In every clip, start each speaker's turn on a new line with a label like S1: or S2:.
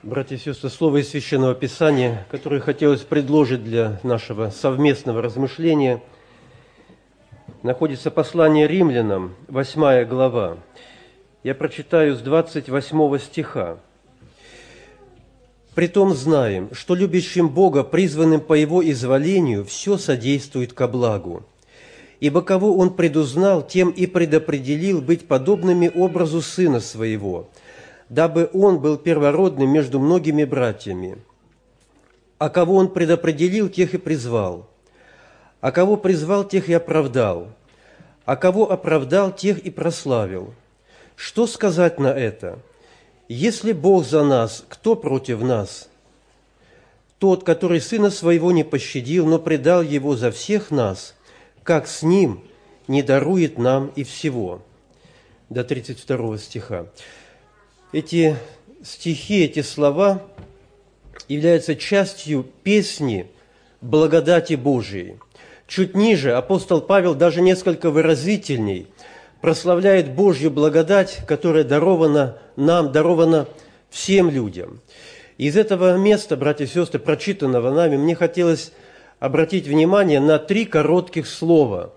S1: Братья и сестры, слово из Священного Писания, которое хотелось предложить для нашего совместного размышления, находится послание римлянам, 8 глава. Я прочитаю с 28 стиха. «Притом знаем, что любящим Бога, призванным по Его изволению, все содействует ко благу. Ибо кого Он предузнал, тем и предопределил быть подобными образу Сына Своего, дабы Он был первородным между многими братьями. А кого Он предопределил, тех и призвал. А кого призвал, тех и оправдал. А кого оправдал, тех и прославил. Что сказать на это? Если Бог за нас, кто против нас? Тот, который Сына Своего не пощадил, но предал Его за всех нас, как с Ним не дарует нам и всего». До 32 стиха. Эти стихи, эти слова являются частью песни благодати Божией. Чуть ниже апостол Павел даже несколько выразительней прославляет Божью благодать, которая дарована нам, дарована всем людям. Из этого места, братья и сестры, прочитанного нами, мне хотелось обратить внимание на 3 коротких слова.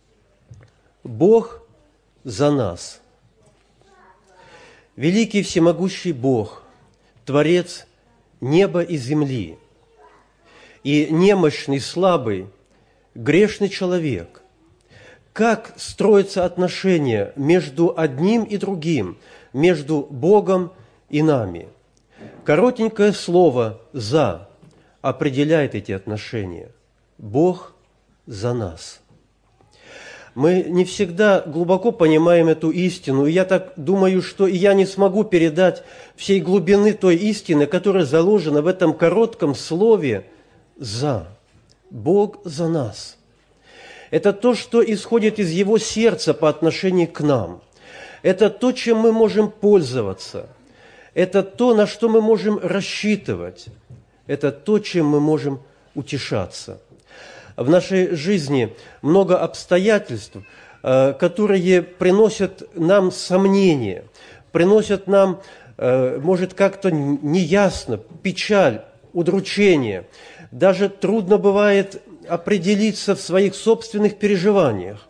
S1: Бог за нас. Великий всемогущий Бог, Творец неба и земли, и немощный, слабый, грешный человек. Как строятся отношения между одним и другим, между Богом и нами? Коротенькое слово «за» определяет эти отношения. Бог за нас. Мы не всегда глубоко понимаем эту истину, и я так думаю, что и я не смогу передать всей глубины той истины, которая заложена в этом коротком слове «за». Бог за нас. Это то, что исходит из Его сердца по отношению к нам. Это то, чем мы можем пользоваться. Это то, на что мы можем рассчитывать. Это то, чем мы можем утешаться. В нашей жизни много обстоятельств, которые приносят нам сомнения, приносят нам, может, как-то неясно, печаль, удручение. Даже трудно бывает определиться в своих собственных переживаниях.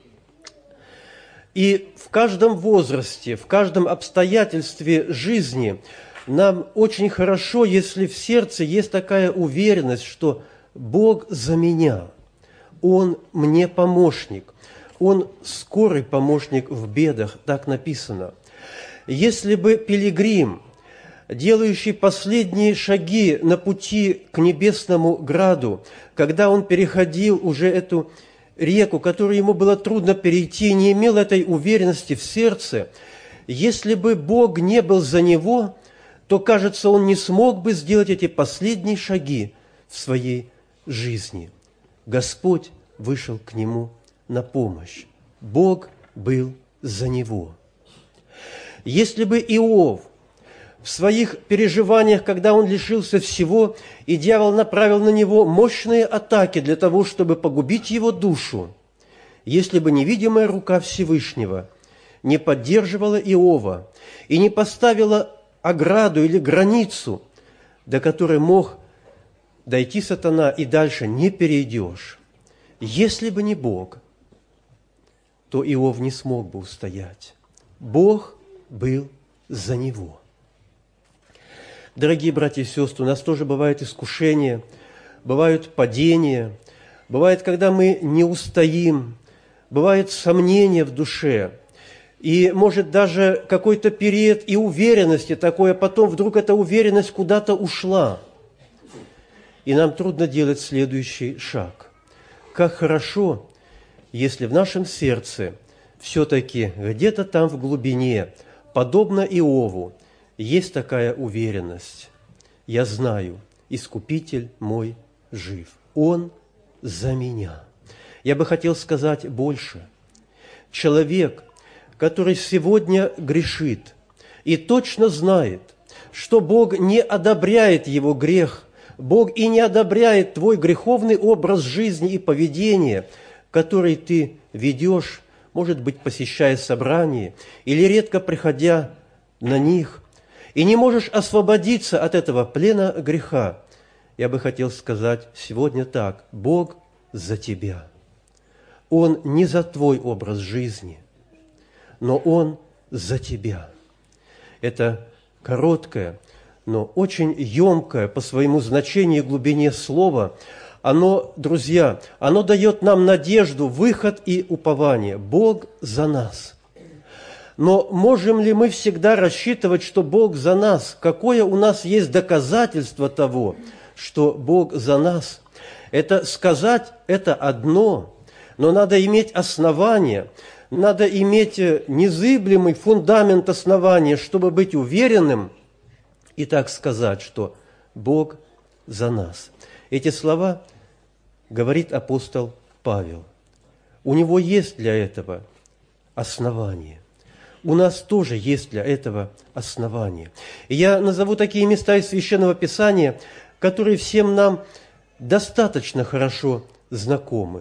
S1: И в каждом возрасте, в каждом обстоятельстве жизни нам очень хорошо, если в сердце есть такая уверенность, что Бог за меня, Он мне помощник, Он скорый помощник в бедах, так написано. Если бы пилигрим, делающий последние шаги на пути к небесному граду, когда он переходил уже эту реку, которую ему было трудно перейти, не имел этой уверенности в сердце, если бы Бог не был за него, то, кажется, он не смог бы сделать эти последние шаги в своей жизни. Господь вышел к нему на помощь. Бог был за него. Если бы Иов в своих переживаниях, когда он лишился всего, и дьявол направил на него мощные атаки для того, чтобы погубить его душу, если бы невидимая рука Всевышнего не поддерживала Иова и не поставила ограду или границу, до которой мог дойти сатана, и дальше не перейдешь. Если бы не Бог, то Иов не смог бы устоять. Бог был за него. Дорогие братья и сестры, у нас тоже бывают искушения, бывают падения, бывает, когда мы не устоим, бывает сомнения в душе, и может даже какой-то период и уверенности такой, а потом вдруг эта уверенность куда-то ушла. И нам трудно делать следующий шаг. Как хорошо, если в нашем сердце все-таки где-то там в глубине, подобно Иову, есть такая уверенность. Я знаю, Искупитель мой жив. Он за меня. Я бы хотел сказать больше. Человек, который сегодня грешит и точно знает, что Бог не одобряет его грех, Бог и не одобряет твой греховный образ жизни и поведения, который ты ведешь, может быть, посещая собрания или редко приходя на них, и не можешь освободиться от этого плена греха, я бы хотел сказать сегодня так: Бог за тебя. Он не за твой образ жизни, но Он за тебя. Это короткое, но очень емкое по своему значению и глубине слова. Оно, друзья, оно дает нам надежду, выход и упование. Бог за нас. Но можем ли мы всегда рассчитывать, что Бог за нас? Какое у нас есть доказательство того, что Бог за нас? Это сказать, это одно, но надо иметь основание, надо иметь незыблемый фундамент основания, чтобы быть уверенным и так сказать, что Бог за нас. Эти слова говорит апостол Павел. У него есть для этого основание. У нас тоже есть для этого основание. И я назову такие места из Священного Писания, которые всем нам достаточно хорошо знакомы.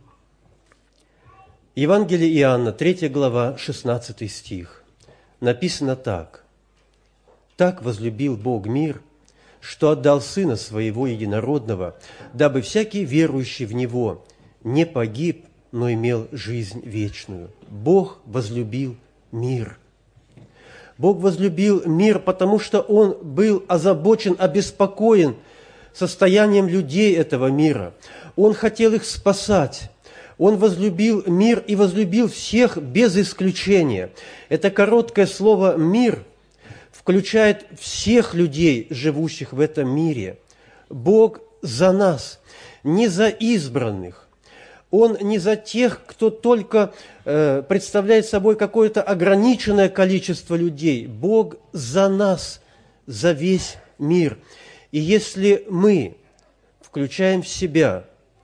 S1: Евангелие Иоанна, 3 глава, 16 стих. Написано так: «Так возлюбил Бог мир, что отдал Сына Своего Единородного, дабы всякий верующий в Него не погиб, но имел жизнь вечную». Бог возлюбил мир. Бог возлюбил мир, потому что Он был озабочен, обеспокоен состоянием людей этого мира. Он хотел их спасать. Он возлюбил мир и возлюбил всех без исключения. Это короткое слово «мир» включает всех людей, живущих в этом мире. Бог за нас, не за избранных. Он не за тех, кто только представляет собой какое-то ограниченное количество людей. Бог за нас, за весь мир. И если мы включаем себя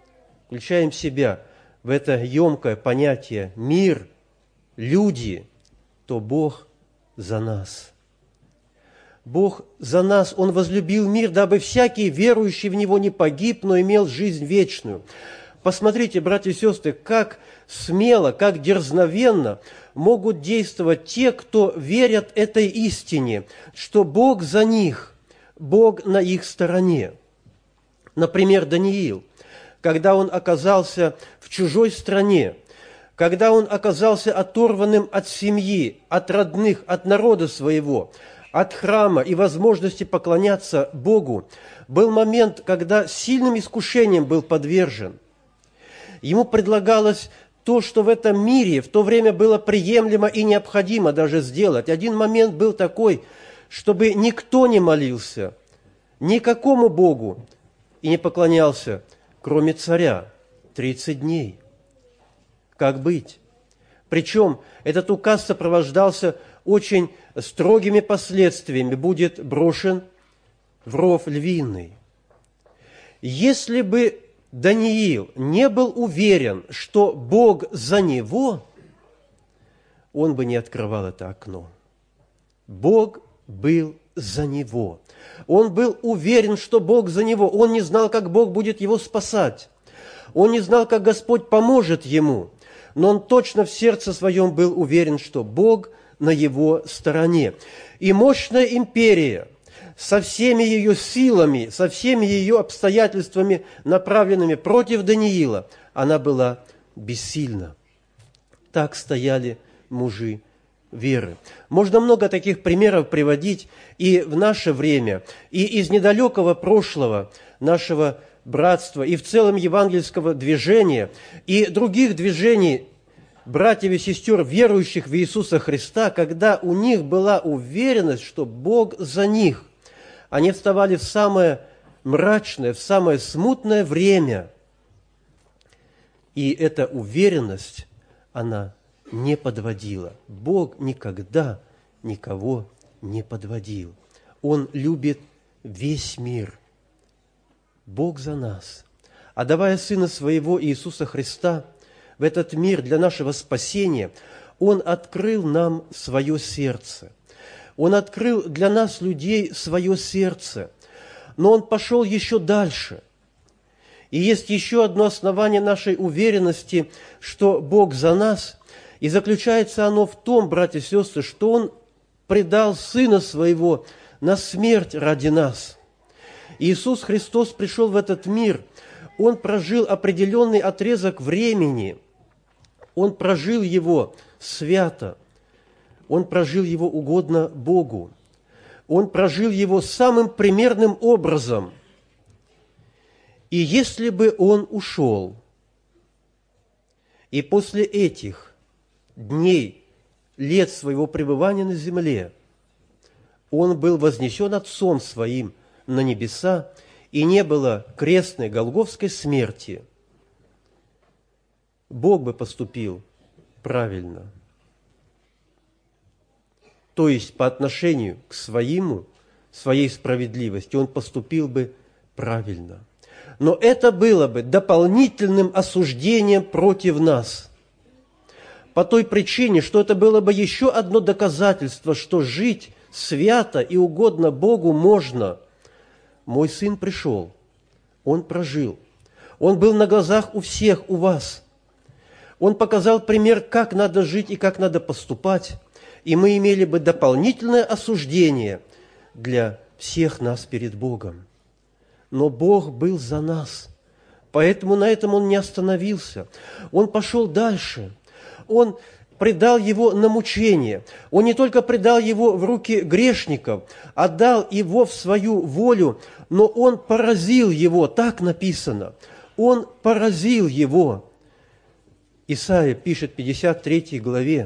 S1: в это емкое понятие «мир», «люди», то Бог за нас. Бог за нас, Он возлюбил мир, дабы всякий верующий в Него не погиб, но имел жизнь вечную. Посмотрите, братья и сестры, как смело, как дерзновенно могут действовать те, кто верят этой истине, что Бог за них, Бог на их стороне. Например, Даниил, когда он оказался в чужой стране, когда он оказался оторванным от семьи, от родных, от народа своего, от храма и возможности поклоняться Богу, был момент, когда сильным искушением был подвержен. Ему предлагалось то, что в этом мире в то время было приемлемо и необходимо даже сделать. Один момент был такой, чтобы никто не молился никакому Богу и не поклонялся, кроме царя, 30 дней. Как быть? Причем этот указ сопровождался очень строгими последствиями: будет брошен в ров львиный. Если бы Даниил не был уверен, что Бог за него, он бы не открывал это окно. Бог был за него. Он был уверен, что Бог за него. Он не знал, как Бог будет его спасать. Он не знал, как Господь поможет ему. Но он точно в сердце своем был уверен, что Бог на его стороне. И мощная империя со всеми ее силами, со всеми ее обстоятельствами, направленными против Даниила, она была бессильна. Так стояли мужи веры. Можно много таких примеров приводить и в наше время, и из недалекого прошлого нашего братства, и в целом евангельского движения, и других движений братьев и сестер, верующих в Иисуса Христа, когда у них была уверенность, что Бог за них. Они вставали в самое мрачное, в самое смутное время. И эта уверенность, она не подводила. Бог никогда никого не подводил. Он любит весь мир. Бог за нас. А давая Сына Своего Иисуса Христа в этот мир для нашего спасения, Он открыл нам свое сердце. Он открыл для нас, людей, свое сердце. Но Он пошел еще дальше. И есть еще одно основание нашей уверенности, что Бог за нас, и заключается оно в том, братья и сестры, что Он предал Сына Своего на смерть ради нас. Иисус Христос пришел в этот мир, Он прожил определенный отрезок времени, Он прожил его свято, Он прожил его угодно Богу, Он прожил его самым примерным образом. И если бы Он ушел, и после этих дней, лет своего пребывания на земле, Он был вознесен Отцом Своим на небеса, и не было крестной голгофской смерти, Бог бы поступил правильно. То есть по отношению к своей справедливости Он поступил бы правильно. Но это было бы дополнительным осуждением против нас. По той причине, что это было бы еще одно доказательство, что жить свято и угодно Богу можно. Мой Сын пришел, Он прожил, Он был на глазах у всех, у вас. Он показал пример, как надо жить и как надо поступать, и мы имели бы дополнительное осуждение для всех нас перед Богом. Но Бог был за нас, поэтому на этом Он не остановился. Он пошел дальше. Он предал его на мучение. Он не только предал его в руки грешников, отдал его в свою волю, но Он поразил его, так написано. Он поразил его. Исаия пишет в 53 главе.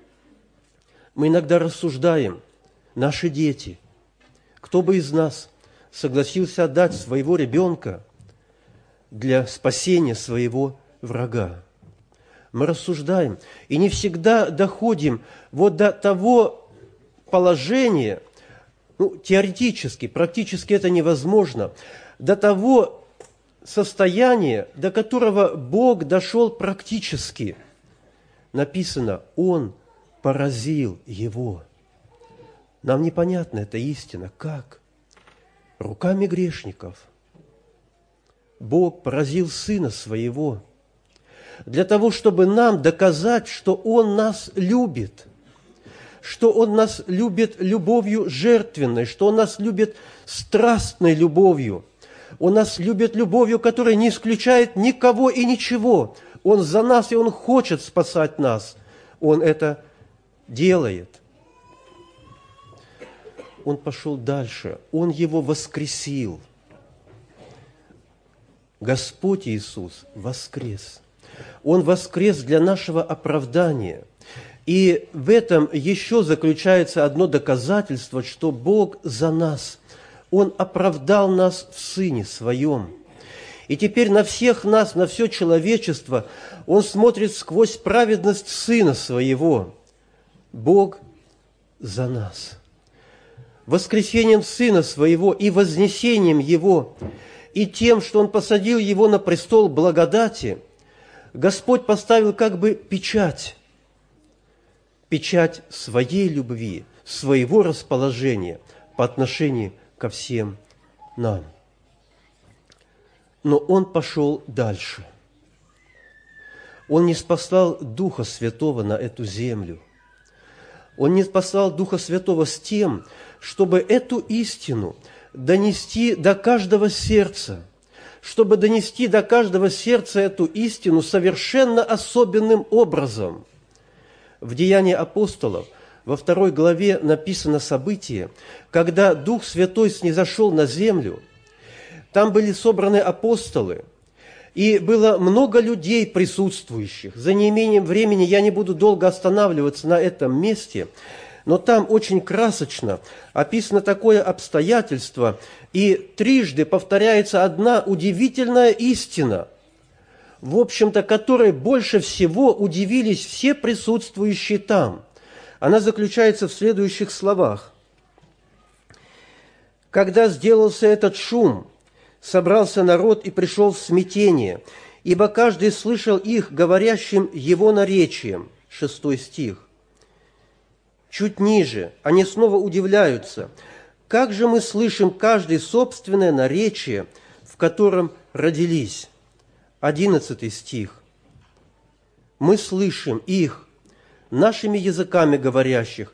S1: Мы иногда рассуждаем, наши дети, кто бы из нас согласился отдать своего ребенка для спасения своего врага. Мы рассуждаем, и не всегда доходим вот до того положения, теоретически, практически это невозможно, до того состояния, до которого Бог дошел практически. Написано, Он поразил его. Нам непонятна эта истина. Как? Руками грешников. Бог поразил Сына Своего для того, чтобы нам доказать, что Он нас любит, что Он нас любит любовью жертвенной, что Он нас любит страстной любовью. Он нас любит любовью, которая не исключает никого и ничего. Он за нас, и Он хочет спасать нас. Он это делает. Он пошел дальше. Он его воскресил. Господь Иисус воскрес. Он воскрес для нашего оправдания. И в этом еще заключается одно доказательство, что Бог за нас. Он оправдал нас в Сыне Своем. И теперь на всех нас, на все человечество, Он смотрит сквозь праведность Сына Своего. Бог за нас. Воскресением Сына Своего и вознесением Его, и тем, что Он посадил Его на престол благодати, Господь поставил как бы печать своей любви, своего расположения по отношению ко всем нам. Но Он пошел дальше. Он не спасал Духа Святого на эту землю. Он не послал Духа Святого с тем, чтобы эту истину донести до каждого сердца, чтобы донести до каждого сердца эту истину совершенно особенным образом. В Деянии апостолов во 2 главе написано событие, когда Дух Святой снизошел на землю. Там были собраны апостолы, и было много людей присутствующих. За неимением времени я не буду долго останавливаться на этом месте, но там очень красочно описано такое обстоятельство, и трижды повторяется одна удивительная истина, в общем-то, которой больше всего удивились все присутствующие там. Она заключается в следующих словах. «Когда сделался этот шум, собрался народ и пришел в смятение, ибо каждый слышал их, говорящим его наречием». 6 стих. Чуть ниже они снова удивляются. Как же мы слышим каждый собственное наречие, в котором родились? 11 стих. Мы слышим их, нашими языками говорящих,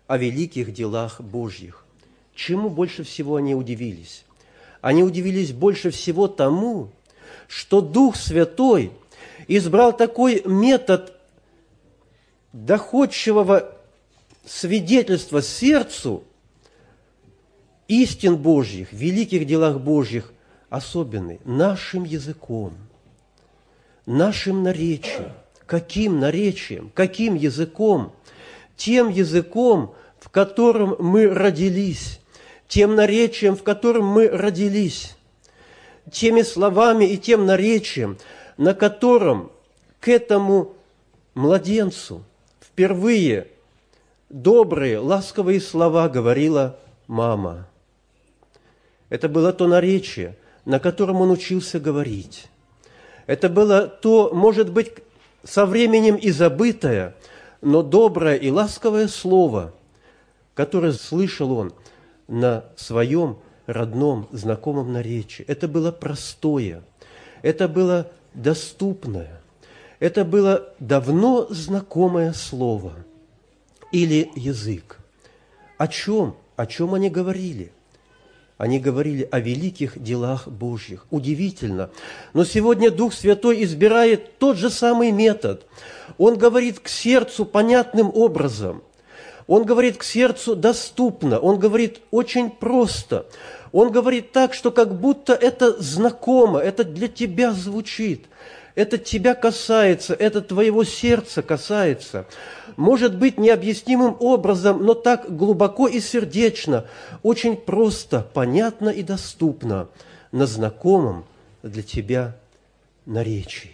S1: о великих делах Божьих. Чему больше всего они удивились? Они удивились больше всего тому, что Дух Святой избрал такой метод доходчивого свидетельства сердцу истин Божьих, великих делах Божьих, особенный, нашим языком, нашим наречием. Каким наречием? Каким языком? Тем языком, в котором мы родились, тем наречием, в котором мы родились, теми словами и тем наречием, на котором к этому младенцу впервые добрые, ласковые слова говорила мама. Это было то наречие, на котором он учился говорить. Это было то, может быть, со временем и забытое, но доброе и ласковое слово, которое слышал он на своем родном, знакомом наречии. Это было простое, это было доступное, это было давно знакомое слово или язык. О чем? О чем они говорили? Они говорили о великих делах Божьих. Удивительно. Но сегодня Дух Святой избирает тот же самый метод. Он говорит к сердцу понятным образом. Он говорит к сердцу доступно. Он говорит очень просто. Он говорит так, что как будто это знакомо, это для тебя звучит. Это тебя касается, это твоего сердца касается. Может быть, необъяснимым образом, но так глубоко и сердечно, очень просто, понятно и доступно на знакомом для тебя наречии.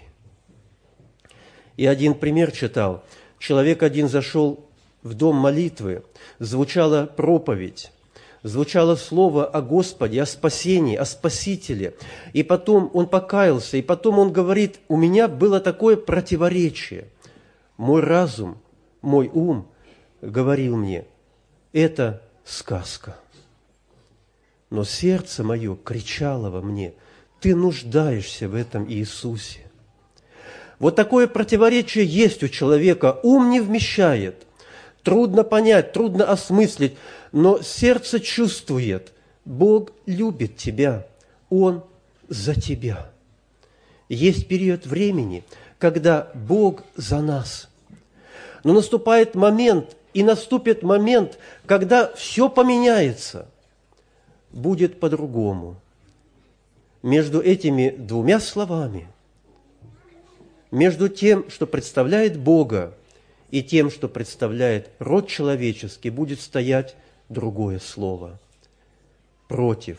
S1: И один пример читал. Человек один зашел в дом молитвы, звучала проповедь. Звучало слово о Господе, о спасении, о Спасителе. И потом он покаялся, и потом он говорит, у меня было такое противоречие. Мой разум, мой ум говорил мне, это сказка. Но сердце мое кричало во мне, ты нуждаешься в этом Иисусе. Вот такое противоречие есть у человека, ум не вмещает. Трудно понять, трудно осмыслить, но сердце чувствует, Бог любит тебя, Он за тебя. Есть период времени, когда Бог за нас. Но наступает момент, и наступит момент, когда все поменяется, будет по-другому. Между этими двумя словами, между тем, что представляет Бога, и тем, что представляет род человеческий, будет стоять другое слово. Против.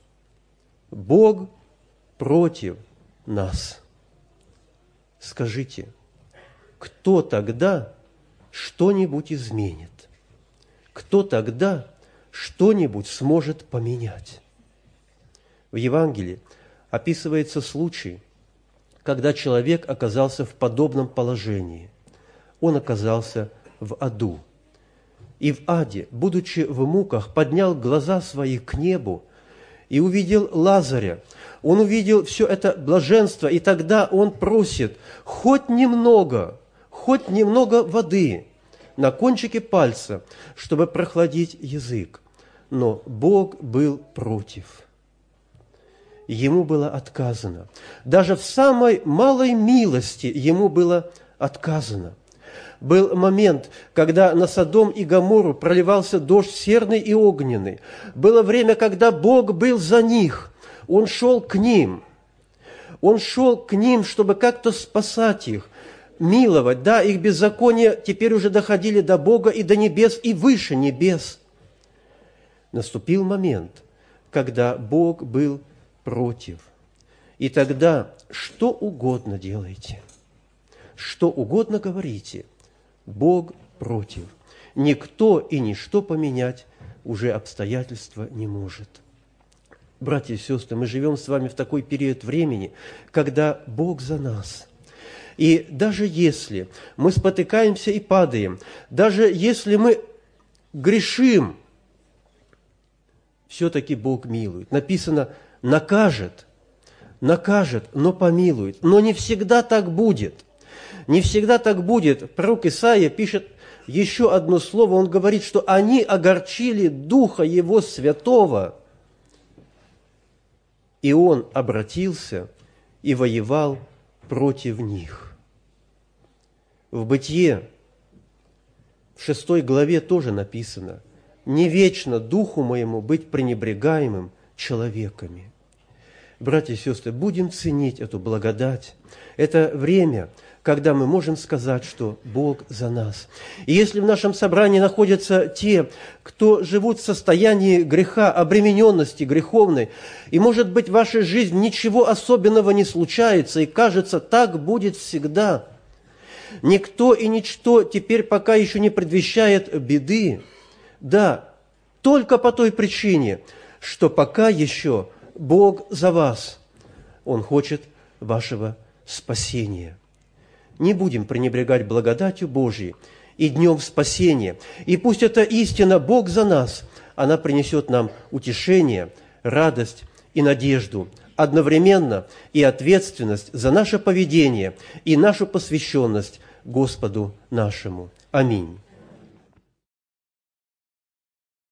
S1: Бог против нас. Скажите, кто тогда что-нибудь изменит? Кто тогда что-нибудь сможет поменять? В Евангелии описывается случай, когда человек оказался в подобном положении. Он оказался в аду. И в аде, будучи в муках, поднял глаза свои к небу и увидел Лазаря. Он увидел все это блаженство, и тогда он просит хоть немного воды на кончике пальца, чтобы прохладить язык. Но Бог был против. Ему было отказано. Даже в самой малой милости ему было отказано. Был момент, когда на Содом и Гоморру проливался дождь серный и огненный. Было время, когда Бог был за них. Он шел к ним. Он шел к ним, чтобы как-то спасать их, миловать. Да, их беззакония теперь уже доходили до Бога и до небес, и выше небес. Наступил момент, когда Бог был против. И тогда что угодно делайте, что угодно говорите, Бог против. Никто и ничто поменять уже обстоятельства не может. Братья и сестры, мы живем с вами в такой период времени, когда Бог за нас. И даже если мы спотыкаемся и падаем, даже если мы грешим, все-таки Бог милует. Написано, накажет, но помилует. Но не всегда так будет. Не всегда так будет. Пророк Исаия пишет еще одно слово. Он говорит, что они огорчили Духа Его Святого. И Он обратился и воевал против них. В Бытие, в 6 главе тоже написано: «Не вечно духу моему быть пренебрегаемым человеками». Братья и сестры, будем ценить эту благодать. Это время, когда мы можем сказать, что Бог за нас. И если в нашем собрании находятся те, кто живут в состоянии греха, обремененности греховной, и, может быть, в вашей жизни ничего особенного не случается, и кажется, так будет всегда. Никто и ничто теперь пока еще не предвещает беды. Да, только по той причине, что пока еще Бог за вас. Он хочет вашего спасения. Не будем пренебрегать благодатью Божией и днем спасения. И пусть эта истина «Бог за нас», она принесет нам утешение, радость и надежду, одновременно и ответственность за наше поведение и нашу посвященность Господу нашему. Аминь.